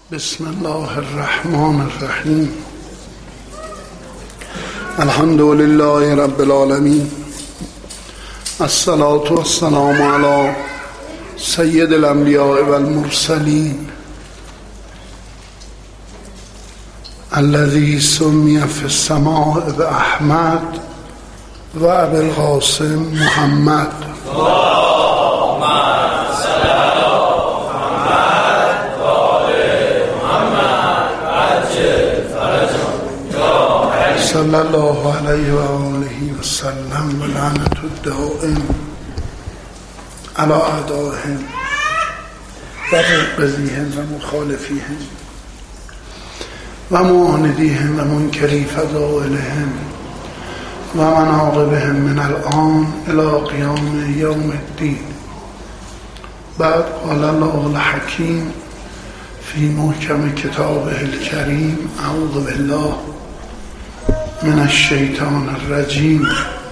بسم الله الرحمن الرحیم. الحمد لله رب العالمین. الصلاة والسلام علی سید الانبیاء والمرسلین الذی سمی فی السماء باحمد و ابی القاسم محمد. صلی الله علیه و آله و سلم و لعنت الدائم علی اعدائهم و مبغضیهم و مخالفیهم و معاندیهم و منکری فضائلهم و مناقبهم من الآن الی قیام یوم الدین. بعد قال الله الحکیم فی محکم کتابه الکریم اعوذ بالله من الشیطان الرجیم.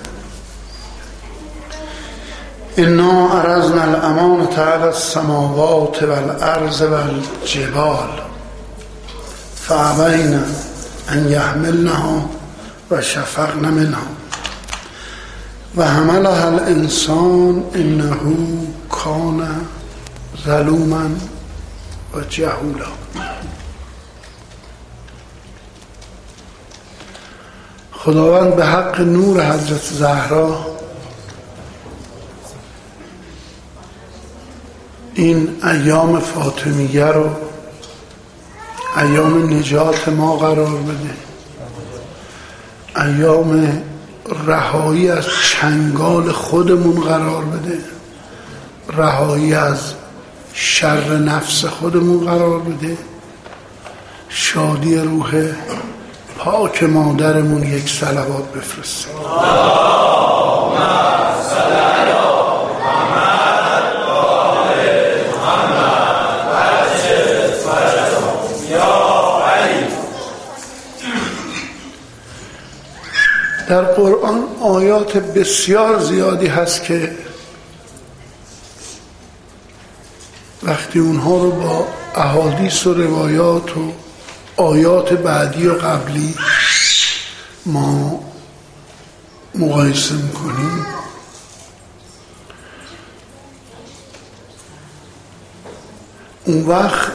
انا عرضنا الامانة علی السماوات والارض والجبال فابین ان یحملنها و شفقن منها و حملها الانسان انه کان ظلوما و جهولا. خداوند به حق نور حضرت زهرا این ایام فاطمیه رو ایام نجات ما قرار بده، ایام رهایی از چنگال خودمون قرار بده، رهایی از شر نفس خودمون قرار بده، شادی روح پاک مادرمون یک صلوات بفرسته. در قرآن آیات بسیار زیادی هست که وقتی اونها رو با احادیث و روایات و آیات بعدی و قبلی ما مقایسه میکنیم اون وقت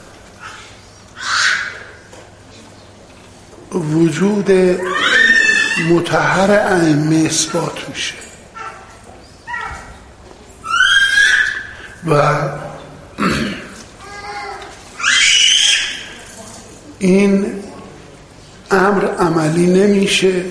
وجود مطهر ائمه اثبات میشه و این امر عملی نمیشه.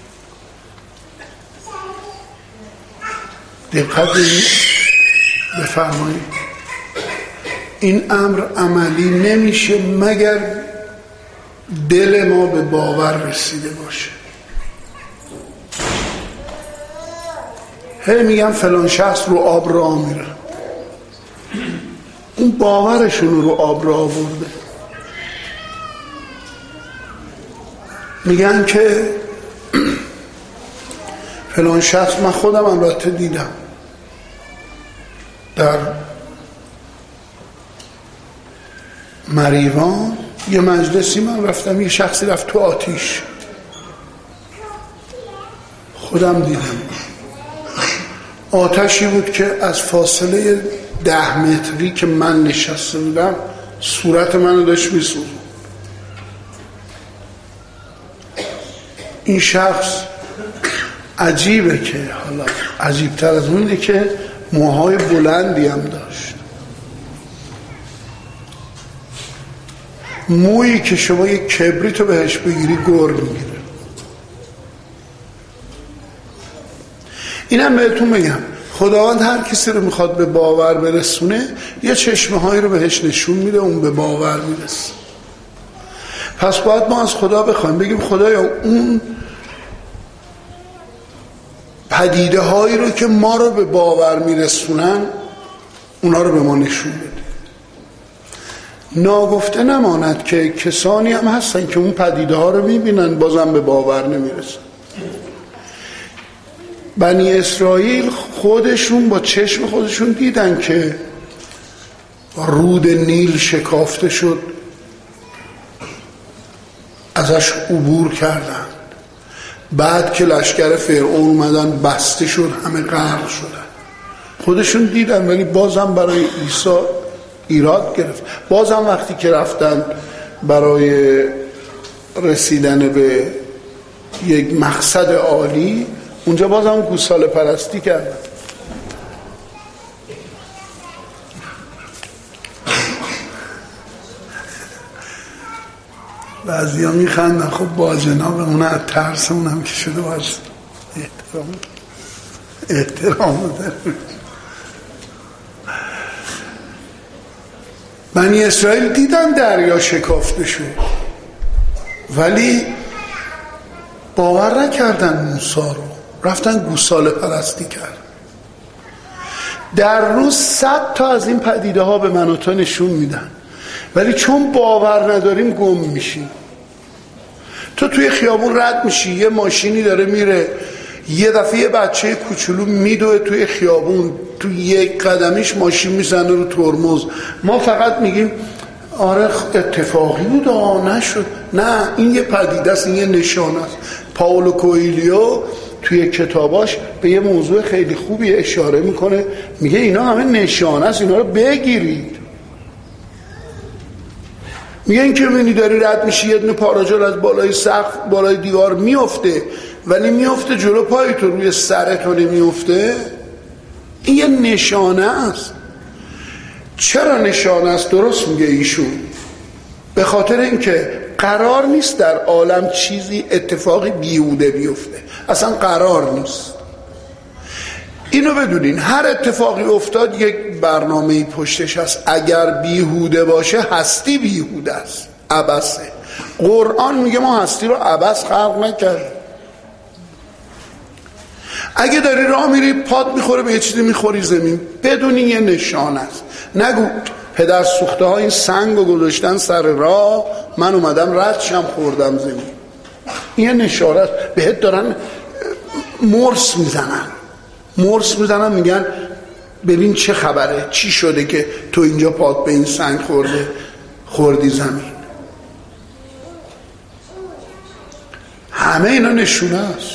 دقت بفرمایید، این امر عملی نمیشه مگر دل ما به باور رسیده باشه. هی میگم فلان شخص رو آب راه میره، اون باورشون رو آب راه برده. میگن که فلان شخص، من خودم البته دیدم در مریوان یه مجلسی من رفتم، یه شخصی رفت تو آتیش، خودم دیدم. آتشی بود که از فاصله 10 متری که من نشسته بودم صورت منو داشت میسوزوند. این شخص عجیبه که حالا عجیبتر از اونه که موهای بلندی هم داشت، مویی که شما یک کبریتو بهش بگیری گر میگیره. اینم بهتون بگم خداوند هر کسی رو میخواد به باور برسونه یه چشمه هایی رو بهش نشون میده، اون به باور میرسه. پس باید ما از خدا بخوایم، بگیم خدایا اون پدیده هایی رو که ما رو به باور میرسونن اونا رو به ما نشون بده. ناگفته نماند که کسانی هم هستن که اون پدیده ها رو میبینن بازم به باور نمیرسن. بنی اسرائیل خودشون با چشم خودشون دیدن که رود نیل شکافته شد، ازش عبور کردن. بعد که لشکر فرعون اومدن بسته شد، همه غرق شدن. خودشون دیدن ولی بازم برای عیسی ایراد گرفت. بازم وقتی که رفتن برای رسیدن به یک مقصد عالی، اونجا بازم گوساله پرستی کردن. بعضی ها میخندن. خب با جناب اون از ترس اونم که شده باز احترام داره. بنی اسرائیل دیدن دریا شکافته شد ولی باور نکردن موسی رو، رفتن گوساله پرستی کرد. در روز 100 تا از این پدیده ها به من و تو نشون میدن، ولی چون باور نداریم گم میشیم. تو توی خیابون رد میشی، یه ماشینی داره میره، یه دفعه بچه کوچولو میدوه توی خیابون، توی یک قدمیش ماشین میزنه رو ترمز. ما فقط میگیم آره اتفاقی بود نشد. نه، این یه پدیده است، این یه نشانه است. پائولو کوئیلیو توی کتاباش به یه موضوع خیلی خوبی اشاره میکنه، میگه اینا همه نشانه است، اینا رو بگیرید. میگه این که منی داری رد میشی یه دونه پاراجال از بالای سقف بالای دیوار میفته، ولی میفته جلو پای تو، روی سرت نمیفته. این یه نشانه است. چرا نشانه است؟ درست میگه ایشون، به خاطر اینکه قرار نیست در عالم چیزی اتفاقی بیهوده بیفته، اصلا قرار نیست. اینو بدونین، هر اتفاقی افتاد یک برنامه‌ای پشتش هست. اگر بیهوده باشه هستی بیهوده است، عبثه. قرآن میگه ما هستی رو عبث خلق نکردیم. اگه داری راه میری پات میخوره به یه چیزی میخوری زمین، بدونین یه نشان است. نگو پدر سوخته ها این سنگ رو گذاشتن سر راه، من اومدم ردشم خوردم زمین. این یه نشانه است. بهت دارن مرس میزنن میگن ببین چه خبره، چی شده که تو اینجا پات به این سنگ خوردی زمین. همه اینا نشونه است.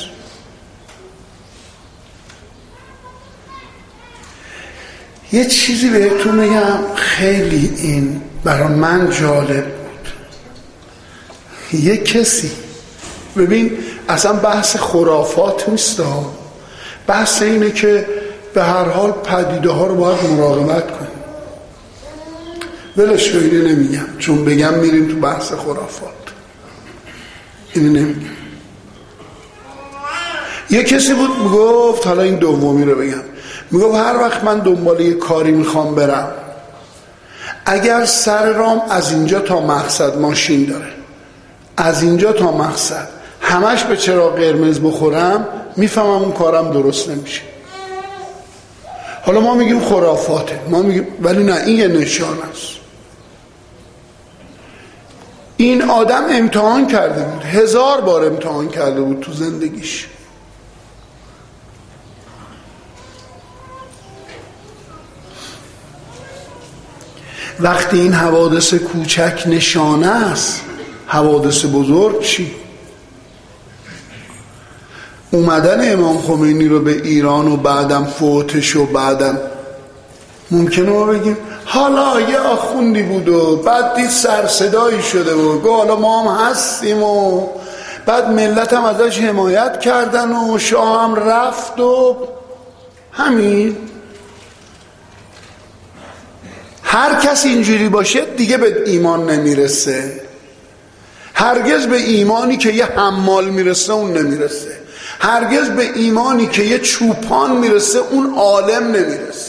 یه چیزی بهتون میگم خیلی این برای من جالب بود. یه کسی، ببین اصلا بحث خرافات نیست، بحث اینه که به هر حال پدیده ها رو باید مراقبت کنیم. ولش کن، اینو نمیگم، چون بگم میریم تو بحث خرافات. اینو نمیگم. یه کسی بود میگفت، حالا این دومی رو بگم، میگفت هر وقت من دنبال یه کاری میخوام برم، اگر سر رام از اینجا تا مقصد ماشین داره، از اینجا تا مقصد همش به چراغ قرمز بخورم، میفهمم اون کارم درست نمیشه. حالا ما میگیم خرافاته، ما میگیم، ولی نه، این یه نشان است. این آدم امتحان کرده بود، 1000 بار امتحان کرده بود تو زندگیش. وقتی این حوادث کوچک نشانه است، حوادث بزرگ چی؟ اومدن امام خمینی رو به ایران و بعدم فوتش و بعدم ممکنه ما بگیم حالا یه آخوندی بود و بعد دید سرصدایی شده و گفت حالا ما هم هستیم و بعد ملت هم ازش حمایت کردن و شاه هم رفت و همین. هر کس اینجوری باشه دیگه به ایمان نمیرسه. هرگز به ایمانی که یه حمال میرسه اون نمیرسه. هرگز به ایمانی که یه چوپان میرسه اون عالم نمیرسه.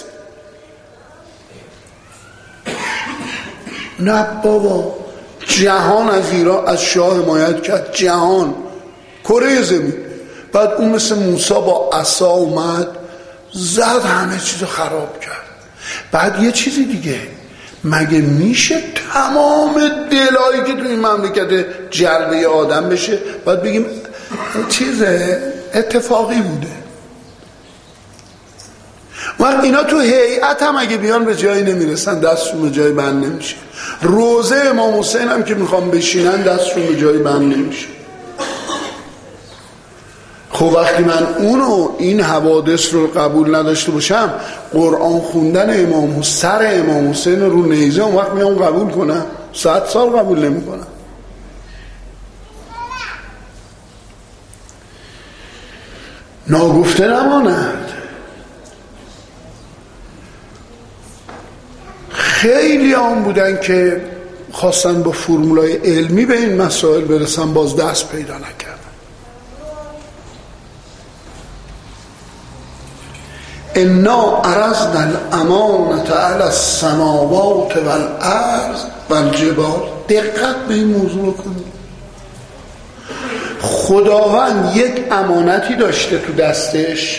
نه بابا، جهان از ایران از شاه حمایت کرد، جهان، کره زمین. بعد اون مثل موسی با عصا اومد زد، همه چیزو خراب کرد. بعد یه چیزی دیگه، مگه میشه تمام دلایی که تو این مملکت جلوه آدم بشه باید بگیم چیز اتفاقی بوده؟ وقت اینا تو هیئت هم اگه بیان به جایی نمیرسن، دستشون به جایی بند نمیشه. روزه امام حسین هم که میخوام بشینن دستشون به جایی بند نمیشه. خب وقتی من اونو این حوادث رو قبول نداشته باشم، قرآن خوندن سر امام حسین رو نیزه اون وقت میام قبول کنم؟ 100 سال قبول نمی کنم. ناگفته نماند. خیلی هم بودن که خواستن با فرمولای علمی به این مسائل برسن، باز دست پیدا نکردن. انا عرضنا الامانة علی السماوات والارض والجبال. دقت به این موضوع کنید. خداوند یک امانتی داشته تو دستش،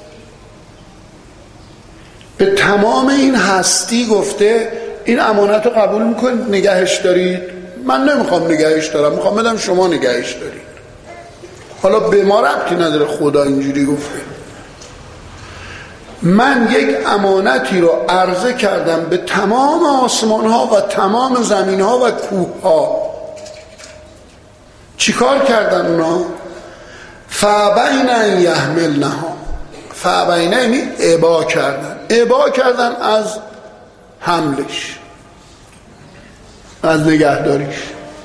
به تمام این هستی گفته این امانت رو قبول میکنید نگهش دارید؟ من نمیخوام نگهش دارم، میخوام بدم شما نگهش دارید. حالا به ما ربطی نداره، خدا اینجوری گفته. من یک امانتی رو عرضه کردم به تمام آسمان ها و تمام زمین ها و کوه ها. چی کار کردن اونا؟ فابین ان یحملنها. فابین یعنی ابا کردن. ابا کردن از حملش، از نگهداریش.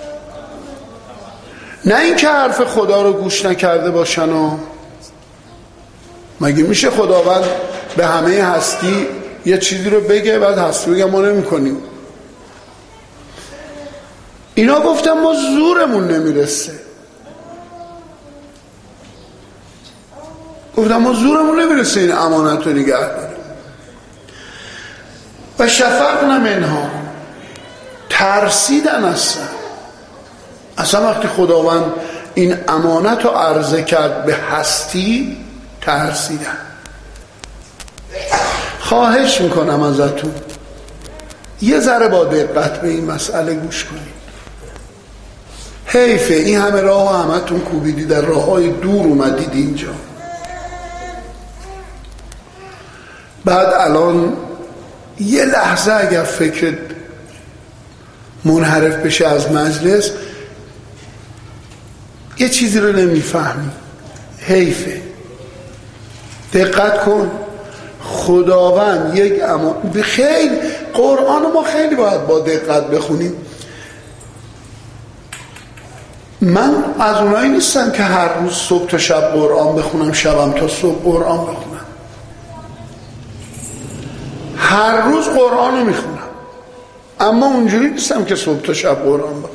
نه این که حرف خدا رو گوش نکرده باشن و مگه میشه خداوند به همه هستی یه چیزی رو بگه بعد هستی بگه ما نمی کنیم؟ اینا گفتن ما زورمون نمیرسه. گفتن ما زورمون نمیرسه این امانت رو نگه داریم. و شفقنا منها. ترسیدن اصلا وقتی خداوند این امانت رو عرضه کرد به هستی، ترسیدن. خواهش میکنم ازتون یه ذره با دقت به این مسئله گوش کنید. حیفه این همه راه همتون کوبیدی، در راه های دور اومدید اینجا، بعد الان یه لحظه اگر فکرت منحرف بشه از مجلس یه چیزی رو نمیفهمی. حیفه. دقت کن. خداوند یک خیلی قرآن ما خیلی باید با دقت بخونیم. من از اونایی نیستم که هر روز صبح تا شب قرآن بخونم، شبم تا صبح قرآن بخونم. هر روز قرآن رو میخونم، اما اونجوری نیستم که صبح تا شب قرآن بخونم.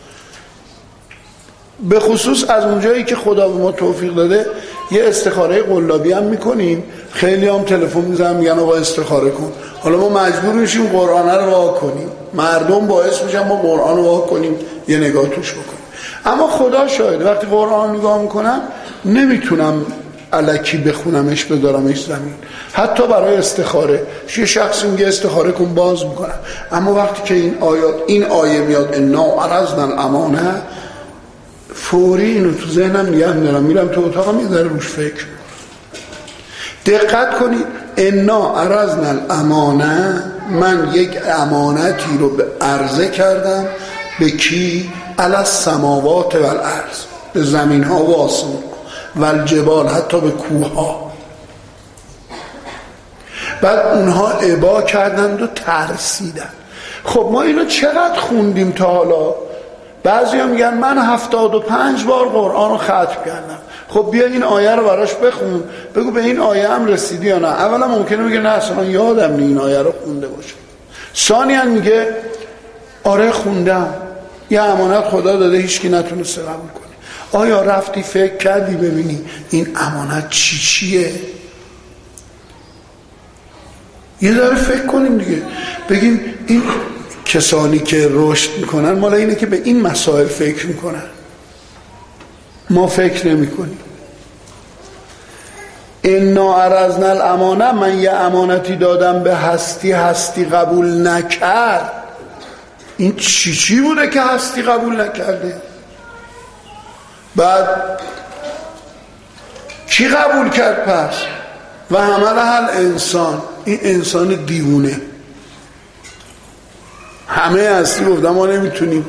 به خصوص از اونجایی که خدا به ما توفیق داده یه استخاره قلابی هم میکنیم. خیلی هم تلفن میزنن میگن آقا استخاره کن. حالا ما مجبور میشیم قرآن رو وا کنیم، مردم باعث میشن ما قرآن رو وا کنیم یه نگاه توش بکنیم. اما خدا شاهده وقتی قرآن نگاه میکنم نمیتونم الکی بخونمش بذارمش زمین، حتی برای استخاره. یه شخصی میگه استخاره کن، باز میکنم. اما وقتی که این آیه میاد انا عرضنا الامانه، فوری اینو تو ذهنم نگه میدارم، میرم تو اتاقم یه ذره روش فکر. دقت کنید. انا عرضنا الامانه، من یک امانتی رو به عرضه کردم. به کی؟ علی السماوات والارض، به زمین ها و آسمان، والجبال، حتی به کوه ها. بعد اونها ابا کردند و ترسیدن. خب ما اینو چقدر خوندیم تا حالا؟ بعضی هم میگن من 75 بار قرآن رو ختم کردم. خب بیا این آیه رو براش بخون، بگو به این آیه هم رسیدی یا نه. اولا ممکنه میگه نه اصلا یادم نی این آیه رو خونده باشم. ثانیاً میگه آره خوندم، یه امانت خدا داده هیچکی نتونسته قبول کنه. آیا رفتی فکر کردی ببینی این امانت چیه؟ یه ذره فکر کنیم دیگه، بگیم این کسانی که رشد میکنن مالا اینه که به این مسائل فکر میکنن، ما فکر نمی کنیم. انا عرضنا الامانه، من یه امانتی دادم به هستی قبول نکرد. این چی بوده که هستی قبول نکرده؟ بعد کی قبول کرد؟ پس و حملها الانسان، این انسان دیوونه، همه هستی گفتم ما نمیتونیم،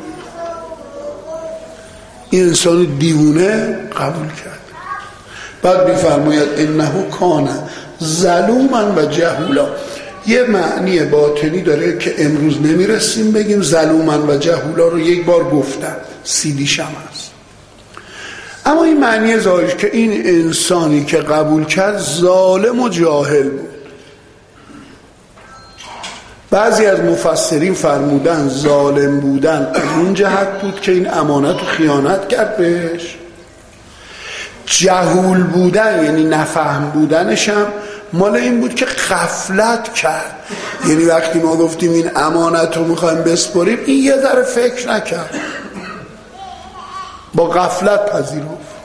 این انسان دیوونه قبول کرد. بعد میفرماید انه کان ظلوما و جهولا. یه معنی باطنی داره که امروز نمیرسیم بگیم، ظلوما و جهولا رو یک بار گفتم، سیدیش هم هست. اما این معنی ظاهرش که این انسانی که قبول کرد ظالم و جاهل بود. بعضی از مفسرین فرمودن ظالم بودن از اون جهت بود که این امانت رو خیانت کرد بهش، جهول بودن یعنی نفهم بودنش هم مال این بود که غفلت کرد. یعنی وقتی ما گفتیم این امانت رو میخوایم بسپاریم، این یه ذره فکر نکرد، با غفلت پذیرفت.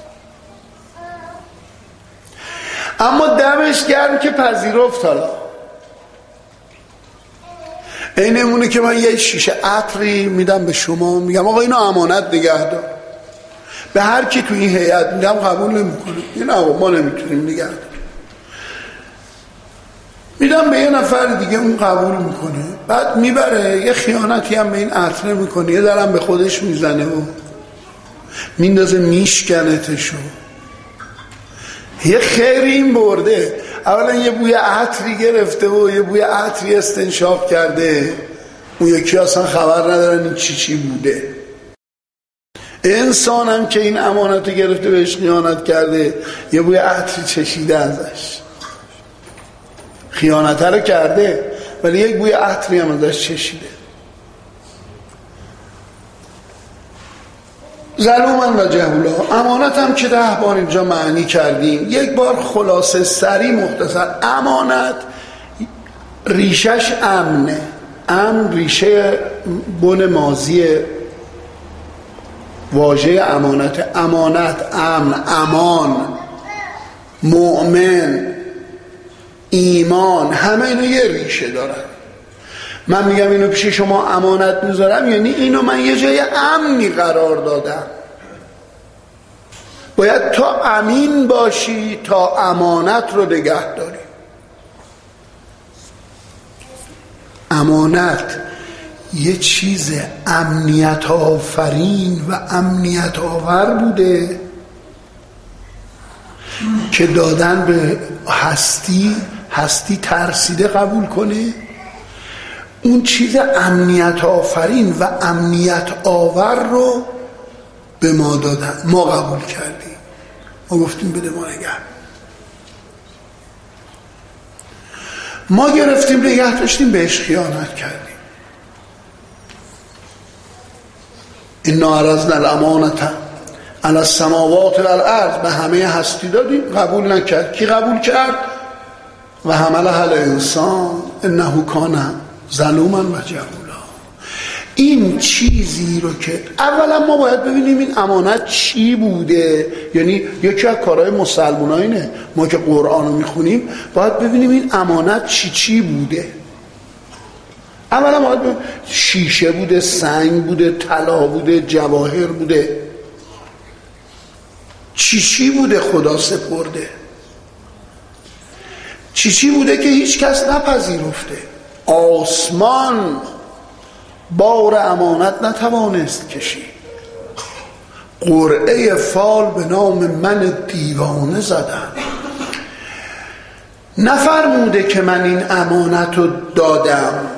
اما دمش گرم که پذیرفت. حالا این نمونه که من یه شیشه عطری میدم به شما، میگم آقا اینو امانت نگه دار، به هر کی تو این هیئت میگم قبول نمیکنه، این آقا ما نمیتونیم نگه داریم، میدم به یه نفر دیگه اون قبول میکنه، بعد میبره یه خیانتی هم به این عطر میکنه، یه درم به خودش میزنه و میندازه میشکنتشو. یه خیری این برده، اولا یه بوی عطری گرفته و یه بوی عطری استنشاق کرده، اون یکی اصلا خبر ندارن این چی بوده. انسان هم که این امانت گرفته بهش خیانت کرده، یه بوی عطری چشیده ازش، خیانت رو کرده ولی یک بوی عطری هم ازش چشیده. ظلوما و جهولا. امانت هم که 10 بار اینجا معنی کردیم، یک بار خلاصه سری مختصر. امانت ریشش امنه، امن ریشه بن ماضی واژه امانت، امانت امن، امان، مؤمن، ایمان، همه اینو یه ریشه دارن. من میگم اینو پیش شما امانت میذارم، یعنی اینو من یه جای امنی قرار دادم. باید تا امین باشی تا امانت رو نگه داری. امانت یه چیز امنیت آفرین و امنیت آور بوده که دادن به هستی ترسیده قبول کنه. اون چیز امنیت آفرین و امنیت آور رو به ما دادن، ما قبول کردیم، ما گفتیم بده ما نگه، ما گرفتیم نگه داشتیم، بهش خیانت کردیم. انا عرضنا الامانة علی السماوات والارض، به همه هستی دادیم، قبول نکرد. کی قبول کرد؟ و حملها الانسان انه کان ظلوما و جهولا. این چیزی رو که اولا ما باید ببینیم این امانت چی بوده. یعنی یکی از کارهای مسلمان‌ها اینه، ما که قرآن رو میخونیم باید ببینیم این امانت چی بوده. اولا باید ببینیم شیشه بوده، سنگ بوده، طلا بوده، جواهر بوده، چی بوده خدا سپرده، چی بوده که هیچ کس نپذیرفته. آسمان بار امانت نتوانست کشید، قرعه فال به نام من دیوانه زدن. نفرموده که من این امانت رو دادم.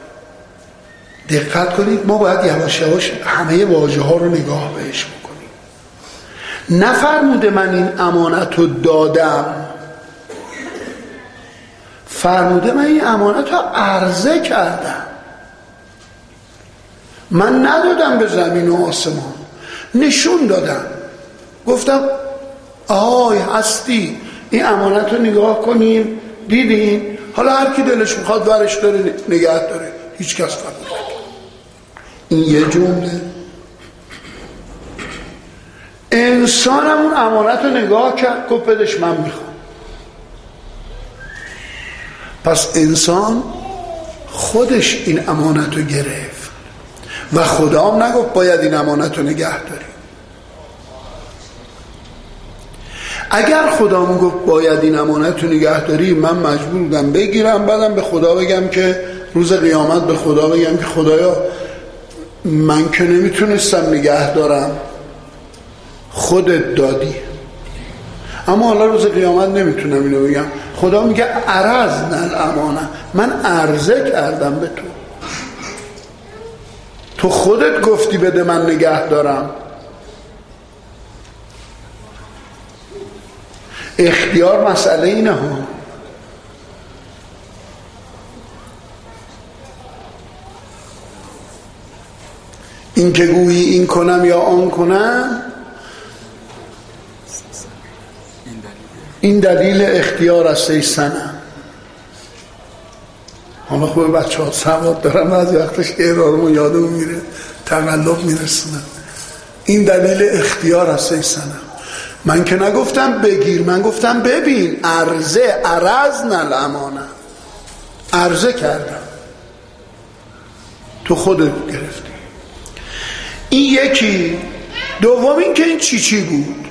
دقت کنید، ما باید یواش یواش همه واژه ها رو نگاه بهش بکنیم. نفرموده من این امانت رو دادم، فرموده من این امانت رو عرضه کردم. من ندادم به زمین و آسمان، نشون دادم، گفتم آهای هستی این امانت رو نگاه کنیم، دیدین، حالا هر کی دلش میخواد ورش داره نگه داره، هیچ کس قبول نکنه. این یه جمله. انسان هم اون امانت رو نگاه کرد، گفت بدش من میخوام. پس انسان خودش این امانت رو گرفت و خدا هم نگفت باید این امانت رو نگه داری. اگر خدا میگفت باید این امانت رو نگه داری، من مجبور بودم بگیرم، بعدم به خدا بگم که روز قیامت به خدا بگم که خدایا من که نمیتونستم نگه دارم، خودت دادی. اما حالا روز قیامت نمیتونم اینو بگم. خدا میگه عرضنا الامانه، من عرضه کردم به تو خودت گفتی بده من نگه دارم. اختیار مسئله اینه ها. این که گویی این کنم یا آن کنم، این دلیل اختیار است ای صنم. حالا خوبه بچه ها سواد دارم، از وقتش اعرارمون یادمون میره، تقلب میرسونم. این دلیل اختیار است ای صنم. من که نگفتم بگیر، من گفتم ببین، عرضنا الامانه، عرضه کردم، تو خودت گرفتی. این یکی. دوم این که این چی بود.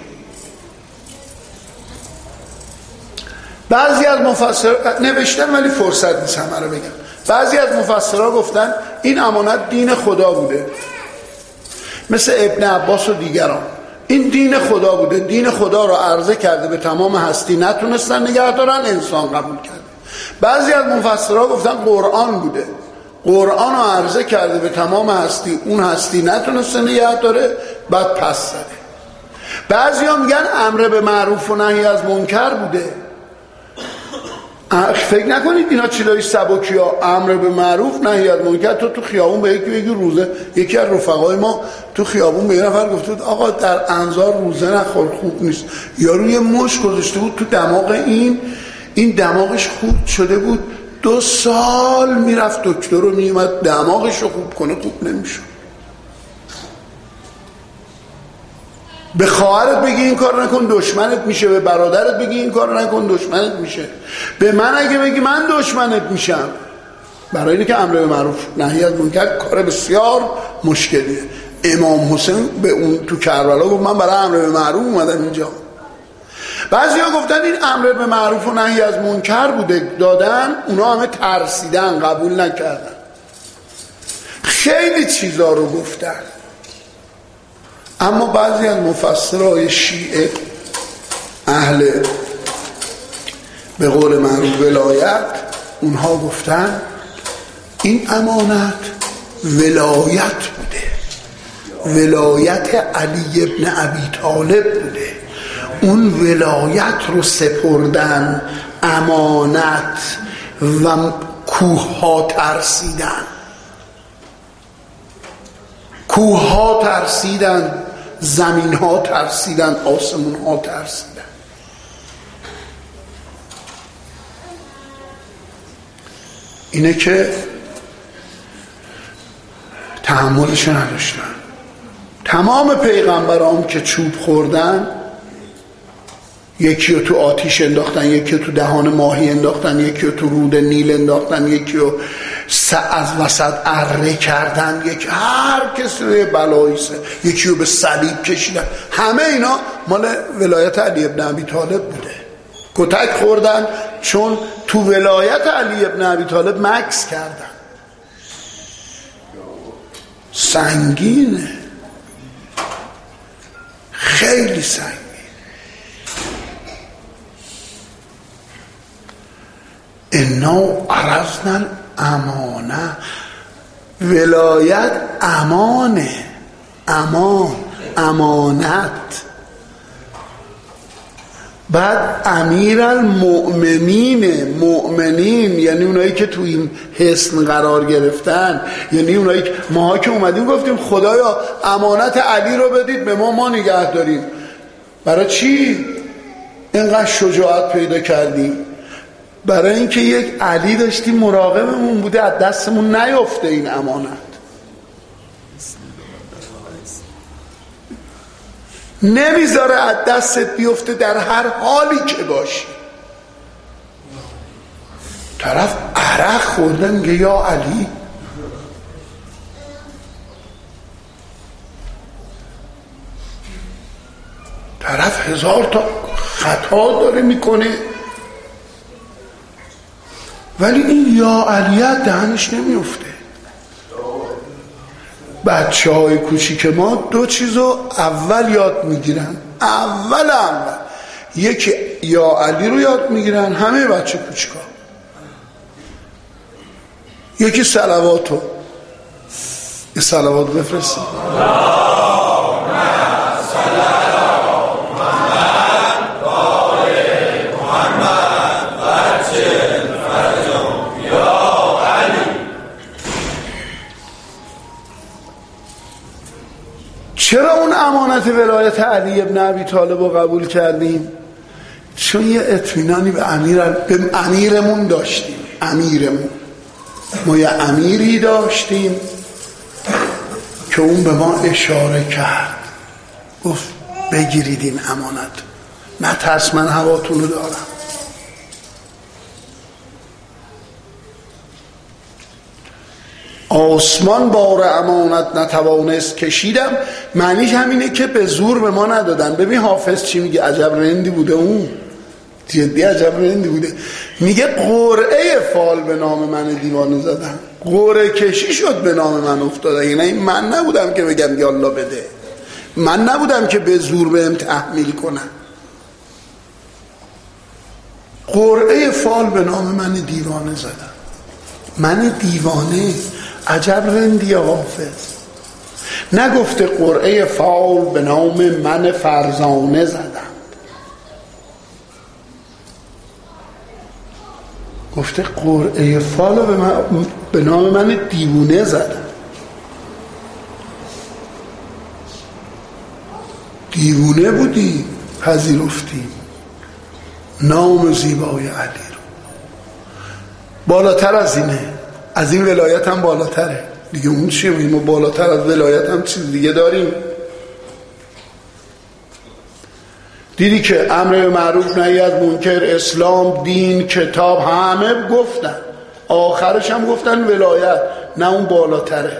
بعضی از مفسر نوشتن ولی فرصت نیست همه رو بگم. بعضی از مفسرها گفتن این امانت دین خدا بوده، مثل ابن عباس و دیگران. این دین خدا بوده، دین خدا رو عرضه کرده به تمام هستی، نتونستن نگه دارن، انسان قبول کرده. بعضی از مفسرها گفتن قرآن بوده، قرآن رو عرضه کرده به تمام هستی، اون هستی نتونسته نگه داره، بعد پس زده. بعضی ها میگن امر به معروف و نهی از منکر بوده. فکر نکنید اینا چیزای سبکی ها. امر به معروف نهی از منکر، تو خیابون به یکی بگی روزه. یکی از رفقای ما تو خیابون به یه نفر گفته بود آقا در انظار روزه نخور، خوب نیست. یارو یه مشت گذاشته بود تو دماغ این دماغش خورد شده بود، 2 سال میرفت دکتر رو میومد دماغش رو خوب کنه، خوب نمیشد. به خواهرت بگی این کار نکن دشمنت میشه، به برادرت بگی این کار نکن دشمنت میشه، به من اگه بگی من دشمنت میشم. برای اینه که امر به معروف نهی از منکر کار بسیار مشکلیه. امام حسین به اون تو کربلا گفت من برای امر به معروف اومدم اینجا. بعضیا گفتن این امر به معروف و نهی از منکر بوده دادن، اونا همه ترسیدن، قبول نکردن، خیلی چیزا رو گفتن. اما بعضی از مفسرهای شیعه اهل به قول معروف ولایت، اونها گفتن این امانت ولایت بوده، ولایت علی ابن ابی طالب بوده. اون ولایت رو سپردن، امانت، و کوه ها ترسیدن، کوه ها ترسیدن، زمین ها ترسیدن، آسمون ها ترسیدن. اینه که تحملش نداشتن. تمام پیغمبران که چوب خوردن، یکی رو تو آتیش انداختن، یکی رو تو دهان ماهی انداختن، یکی رو تو رود نیل انداختن، یکی رو از وسط اره کردن، یکی هر کسی رو بلایی سه، یکی رو به صلیب کشیدن. همه اینا مال ولایت علی ابن ابی طالب بوده. کتک خوردن چون تو ولایت علی ابن ابی طالب مکث کردن. سنگینه، خیلی سنگین. انا عرضنا الامانه، ولایت امانه، امانت. بعد امیر المؤمنین، مؤمنین یعنی اونایی که تو این حصن قرار گرفتن، یعنی اونایی که ماها که اومدیم گفتیم خدایا امانت علی رو بدید به ما نگه داریم. برای چی اینقدر شجاعت پیدا کردیم؟ برای اینکه یک علی داشتیم مراقبمون بوده از دستمون نیفته این امانت. نمیذاره از دستت بیفته در هر حالی که باشی. طرف عرق خورده میگه یا علی. طرف 1000 تا خطا داره میکنه، ولی این یا علیت دهنش نمیفته. بچه های کوچیک ما دو چیزو اول یاد میگیرن، اول یکی یا علی رو یاد میگیرن همه بچه کوچیکا، یکی صلواتو. یه صلوات بفرستیم. چرا اون امانت ولایت علی ابن ابی طالب رو قبول کردیم؟ چون یه اطمینانی به امیرمون داشتیم. ما یه امیری داشتیم که اون به ما اشاره کرد، گفت بگیرید این امانت، نه ترس، من هواتون رو دارم. آسمان بار امانت نتوانست کشیدم، معنیش همینه که به زور به ما ندادن. ببین حافظ چی میگه، عجب رندی بوده اون، جدی عجب رندی بوده. میگه قرعه فال به نام من دیوانه زدن، قرعه کشی شد به نام من افتادن. یعنی من نبودم که بگم یالله بده، من نبودم که به زور بهم تحمیل کنم. قرعه فال به نام من دیوانه زدن. من دیوانه، عجب رندی حافظ. نگفته قرعه فال به نام من فرزانه زدم، گفته قرعه فال به نام من دیوانه زدم. دیوانه بودی، پذیرفتی نام زیبای علی رو. بالاتر از اینه، از این ولایت هم بالاتره دیگه. اون چیه؟ ما بالاتر از ولایت هم چیز دیگه داریم. دیدی که امر به معروف نهی از منکر، اسلام، دین، کتاب، همه گفتن، آخرش هم گفتن ولایت. نه، اون بالاتره.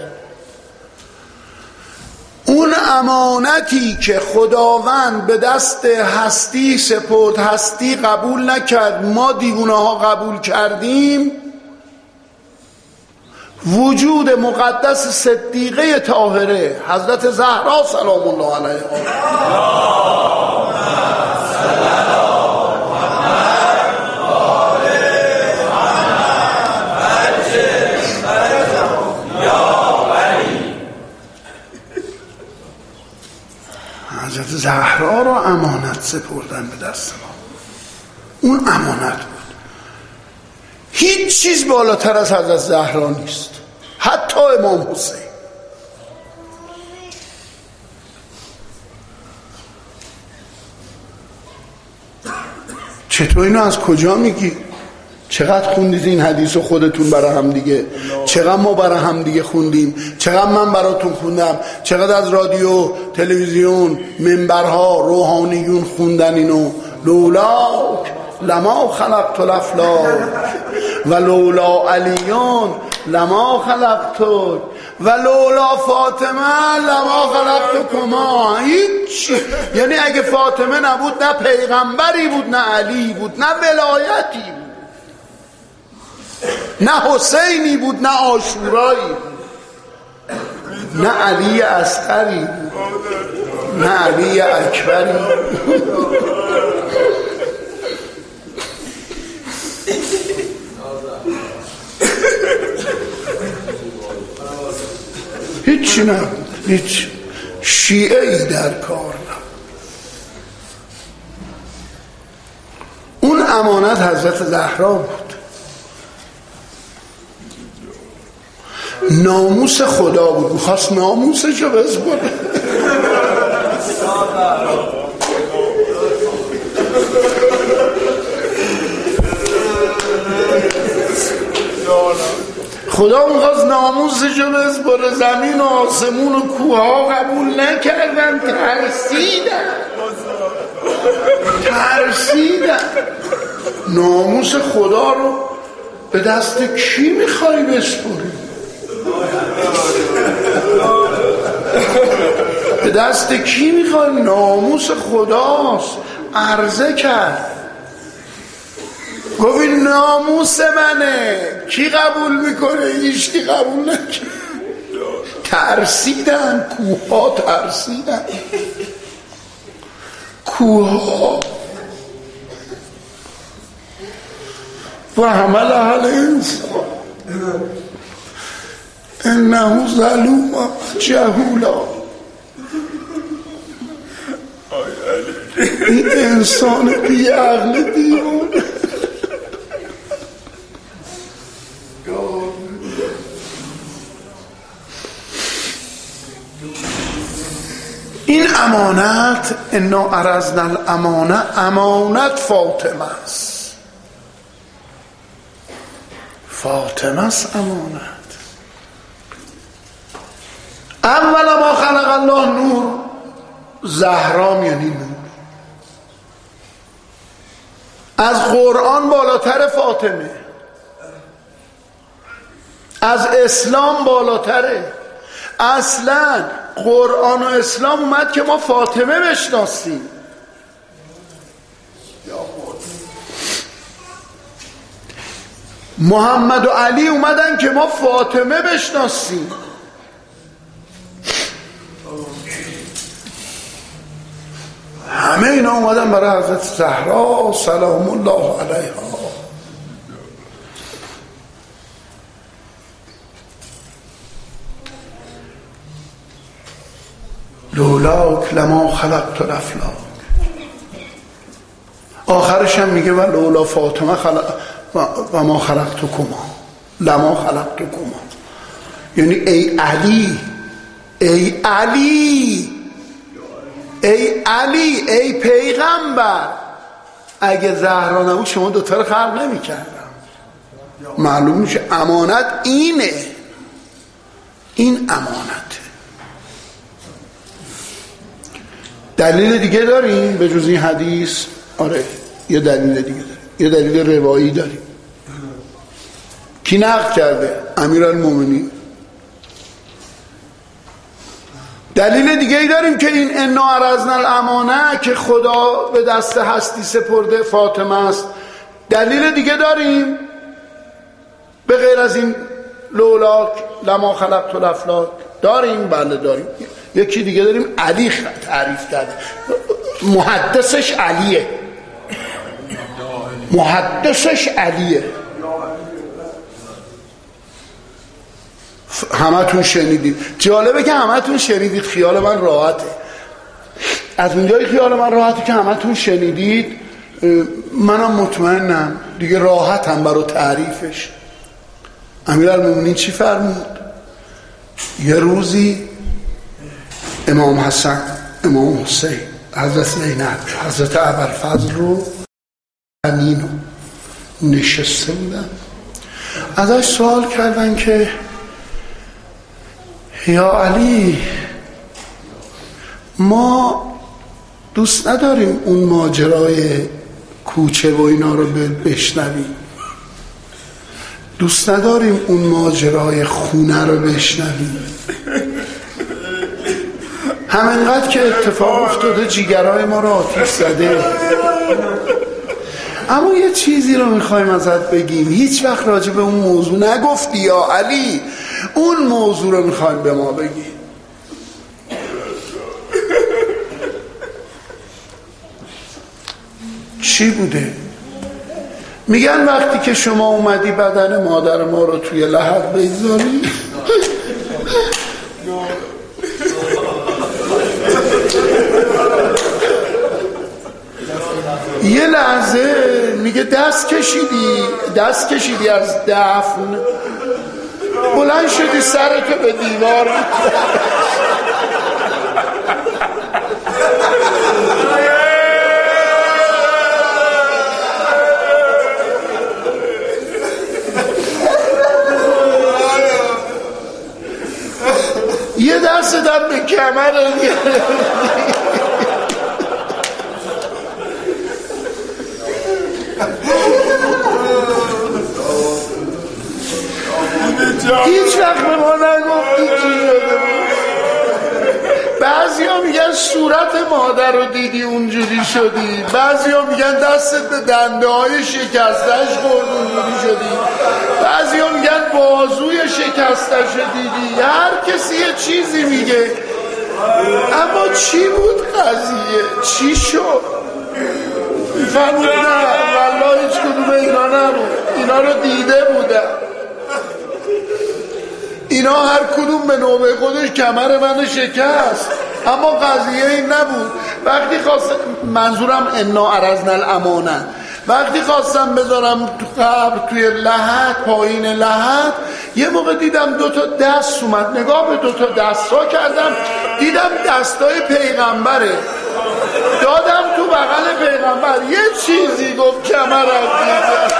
اون امانتی که خداوند به دست هستی سپرد، هستی قبول نکرد، ما دیوانه ها قبول کردیم. وجود مقدس صدیقه طاهره حضرت زهرا سلام الله علیها، حضرت زهرا را امانت سپردن به دست ما. اون امانت بود. هیچ چیز بالاتر از حضرت زهرا نیست، حتی امام حسین. چطور اینو از کجا میگی؟ چقدر خوندید این حدیثو خودتون برای هم دیگه؟ چقدر ما برای هم دیگه خوندیم؟ چقدر من براتون خوندم؟ چقدر از رادیو، تلویزیون، منبرها روحانیون خوندن اینو؟ لولاک لما خلقت الافلاک و لولا علیون لما خلقتک و لولا فاطمه لما خلقتکما. هیچ، یعنی اگه فاطمه نبود نه پیغمبری بود، نه علی بود، نه ولایتی بود، نه حسینی بود، نه عاشورایی بود، نه علی اصغری بود، نه علی اکبری بود. هیچی نبود، هیچ شیعه ای در کار نبود. اون امانت حضرت زهرا بود. ناموس خدا بود، میخواست ناموسشو بسپره. خدا میخواست ناموسشو بسپره. زمین و آسمون و کوه ها قبول نکردن، ترسیدن. ناموس خدا رو به دست کی میخوای بسپری؟ به دست کی میخوای؟ ناموس خداست. عرضه کرد، گفت این ناموس منه، کی قبول میکنه؟ هیچکی قبول نکرد. ترسیدن، کوها ترسیدن، کوها. و حمل اهل انسان انه ظلوم جهولا. این انسان بی عقل دیوانه. این امانت، انا عرضنا الامانه، امانت فاطمه است، فاطمه است امانت. اول ما خلق الله نور، زهرا یعنی نور. از قرآن بالاتر فاطمه، از اسلام بالاتره. اصلا قرآن و اسلام اومد که ما فاطمه بشناسیم. محمد و علی اومدن که ما فاطمه بشناسیم. همه اینا اومدن برای حضرت زهرا سلام الله علیها. لولاک لما خلقت الافلاک. آخرش هم میگه و لولا فاطمه و ما خلقتکما، لما خلقتکما. یعنی ای علی، ای علی، ای علی، ای پیغمبر، اگه زهرا نبود شما دوتا رو خلق نمی کردم. معلوم میشه امانت اینه، این امانته. دلیل دیگه داریم به جز این حدیث؟ آره یه دلیل دیگه داریم، یه دلیل روایی داریم. کی نقل کرده؟ امیرالمومنین. دلیل دیگه ای داریم که این انا عرضنا الامانه که خدا به دست هستی سپرده فاطمه است. دلیل دیگه داریم به غیر از این لولاک لما خلقت الافلاک؟ داریم، بله داریم. یکی دیگه داریم علی تعریف کرده، محدثش علیه، محدثش علیه. همه تون شنیدید. جالبه که همه تون شنیدید، خیال من راحته. از اونجایی خیال من راحته که همه تون شنیدید، منم مطمئنم دیگه، راحتم برای تعریفش. امیرالمومنین چی فرمود؟ یه روزی امام حسن، امام حسین، حضرت زینب، حضرت ابوالفضل رو امینو نشسته بودن، ازش سوال کردن که یا علی، ما دوست نداریم اون ماجرای کوچه و اینا رو بشنویم، دوست نداریم اون ماجرای خونه رو بشنویم. همینقدر که اتفاق افتاده جیگرهای ما رو آتیش زده، اما یه چیزی رو میخوایم ازت بگیم، هیچ وقت راجع به اون موضوع نگفتی یا علی، اون موضوع رو میخوایم به ما بگیم. چی بوده؟ میگن وقتی که شما اومدی بدن مادر ما رو توی لحد بگذاری، یه لحظه میگه دست کشیدی از دفن، بلند شدی سرتو به دیوار یه دست دم به کمر هیچ وقت به ما نگفتی چی شده بود. بعضی ها میگن میگن صورت مادر رو دیدی اونجوری شدی، بعضیا میگن دستت به دنده های شکستش خورد اونجوری شدی، بعضیا میگن بازوی شکستش رو دیدی، هر کسی یه چیزی میگه. اما چی بود قضیه؟ چی شد؟ میفهمید؟ نه والله هیچ کدوم اینا نبود، اینا رو دیده بودن. اینا هر کدوم به نوبه خودش کمر من شکست، اما قضیه این نبود. وقتی خواستم، منظورم انا عرضنا الامانه، وقتی خواستم بذارم تو قبر توی لحد، پایین لحد، یه موقع دیدم 2 تا دست اومد، نگاه به 2 تا دستا کردم، دیدم دستای پیغمبره، دادم تو بغل پیغمبر، یه چیزی گفت کمرم دیدم.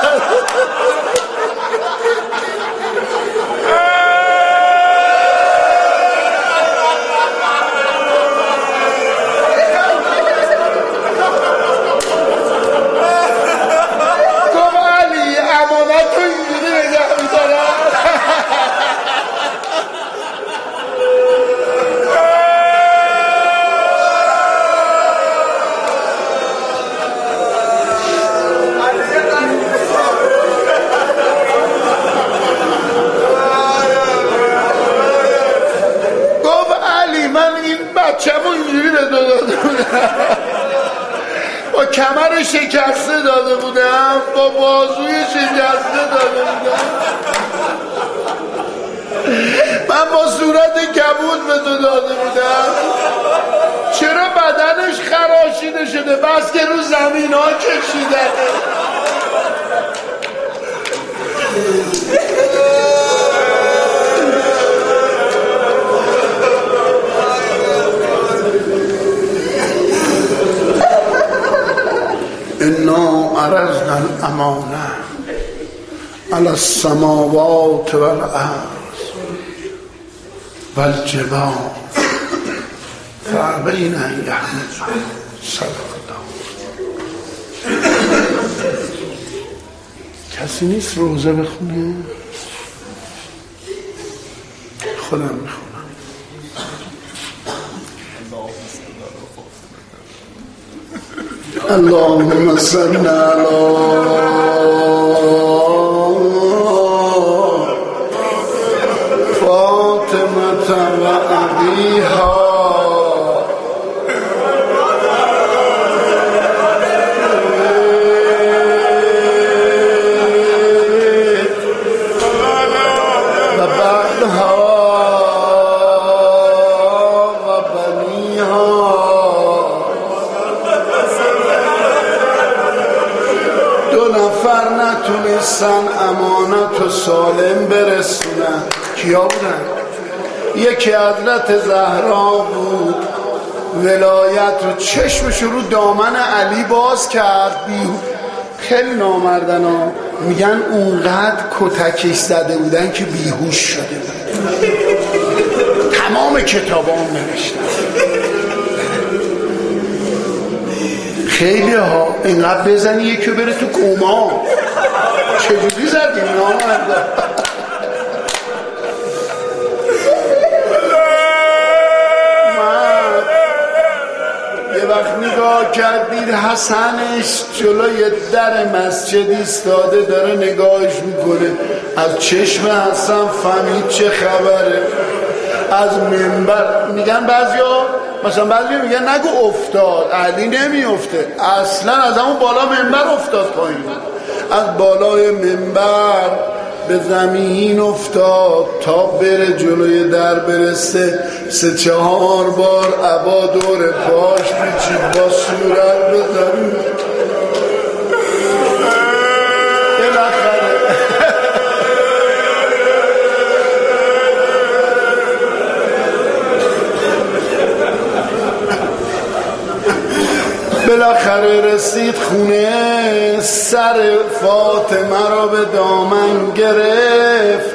بچه‌مو اینجوری به داده بودم، با کمر شکسته داده بودم، با بازوی شکسته داده بودم، من با صورت کبود به تو داده بودم. چرا بدنش خراشیده شده؟ بس که رو زمین ها کشیده. انا عرضنا الامانه علی السماوات والارض والجبال فابین ان یحملنها. صدق الله. کسی نیست روزه بخونه؟ خودم میخونم. اللهم صل علی فاطمة و ابیها و بعدها و بنیها. نتونستن امانت و سالم برسونن. کیا بودن؟ یکی حضرت زهرا بود، ولایت رو چشمش رو دامن علی باز کرد. خیلی نامردن ها، میگن اونقدر کتکش زده بودن که بیهوش شده بود. تمام کتاب هم نوشتن. خیلی ها اینقدر بزنی یکی بره تو کوما. چجوری زدیم نامرده؟ یه وقت نگاه کردید حسنش جلوی در مسجد ایستاده داره نگاهش میکنه، از چشم حسن فهمید چه خبره. از منبر میگن بعضیا، مثلا بعضی میگن نگو افتاد، علی نمی افته، اصلا از همون بالا منبر افتاد پایین، از بالای منبر به زمین افتاد تا بره جلوی در برسه. 3-4 بار عبا دور پاش پیچید، با صورت به زمین. بالاخره رسید خونه، سر فاطمه را به دامن گرفت،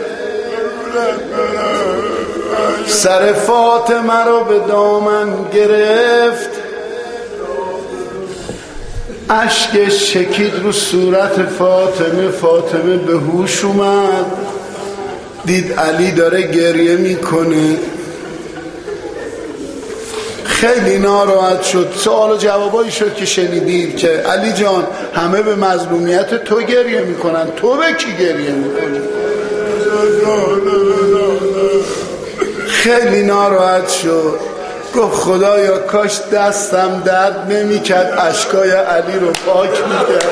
سر فاطمه را به دامن گرفت، اشکش چکید رو صورت فاطمه. فاطمه به هوش اومد، دید علی داره گریه میکنه. خیلی ناراحت شد. سوال و جوابایی شد که شنیدید که علی جان همه به مظلومیت تو گریه میکنن، تو به کی گریه میکنی؟ خیلی ناراحت شد. گفت خدایا کاش دستم درد نمیکرد اشکای علی رو پاک میکرد.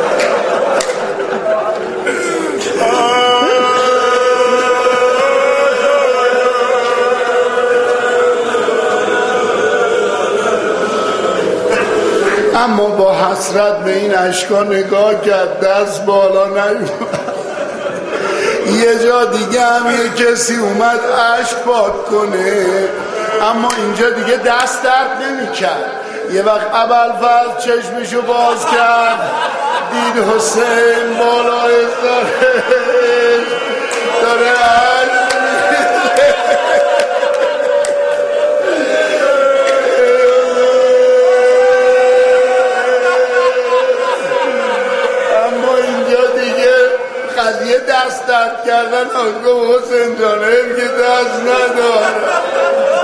اما با حسرت به این اشکا نگاه کرد، دست بالا نیومد. یه جا دیگه هم یه کسی اومد اشک پاک کنه، اما اینجا دیگه دست درد نمی کرد. یه وقت ابوالفضل چشمشو باز کرد، دید حسین بالای داره اشک قضیه دست درد کردن. گفت حسین جان که دست نداره.